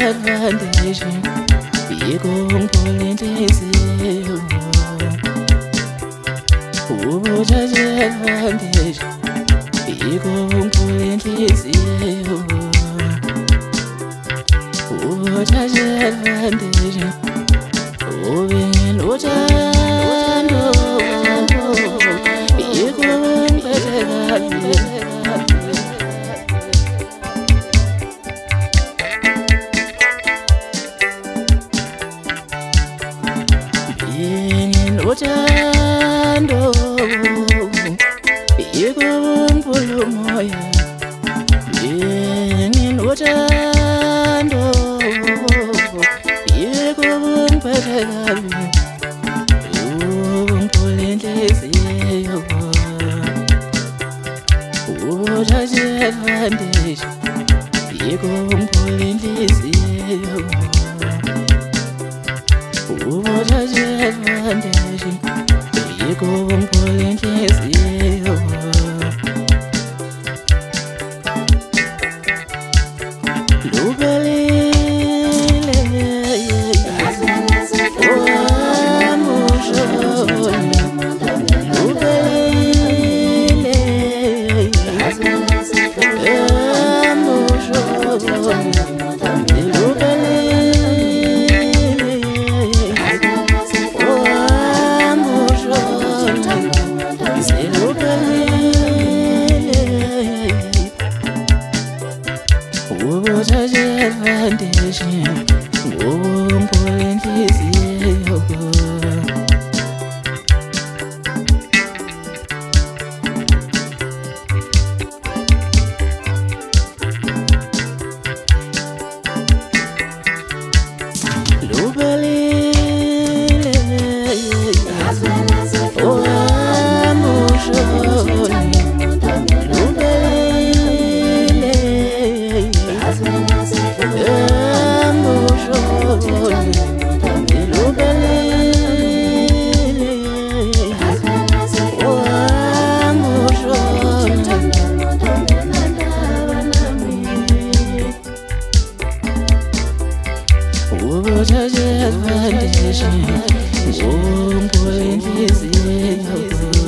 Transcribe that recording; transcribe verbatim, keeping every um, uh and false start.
advantage, Bigong Polintisio. What has advantage, Bigong Polintisio. What has advantage, Ovin Otano, Bigong Better. Otando, Bigong Pulumoya, Bingin Otando, Bigong Patagabi, Bigong Polintisio. What has the advantage? Bigong Polintisio. What has the advantage? Bigong Polintisio. Lubelile, Oamusho, Lubelile, what has the advantage? Bigong Polintisio. What has the advantage? Bigong Polintisio.